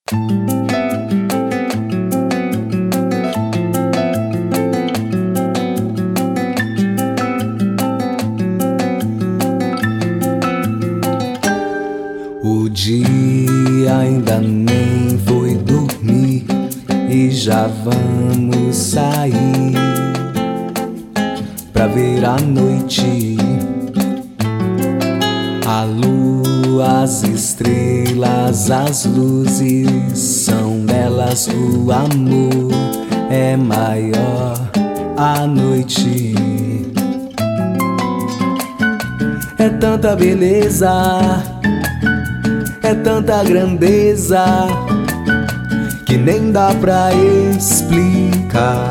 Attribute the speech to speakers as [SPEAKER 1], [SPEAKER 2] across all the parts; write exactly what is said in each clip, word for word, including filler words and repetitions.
[SPEAKER 1] O dia ainda nem foi dormir e já vamos sair pra ver a noite. A lua, as estrelas, as luzes são belas. O amor é maior à noite. É tanta beleza, é tanta grandeza que nem dá pra explicar.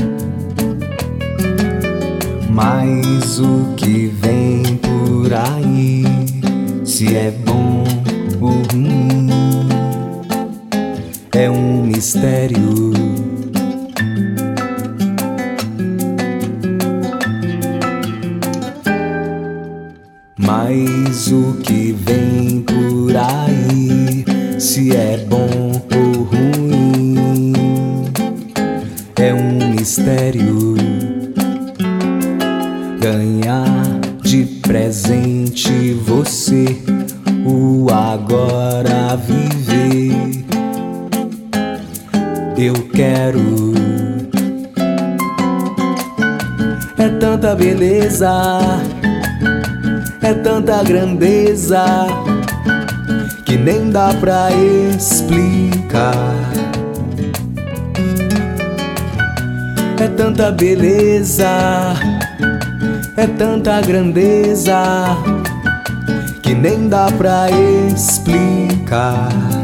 [SPEAKER 1] Mas o que vem por aí, se é bom ou ruim, é um mistério. Mas o que vem por aí, se é bom ou ruim, é um mistério. Ganhar de presente você, o agora viver. Eu quero. É tanta beleza, é tanta grandeza que nem dá pra explicar. É tanta beleza, é tanta grandeza que nem dá pra explicar.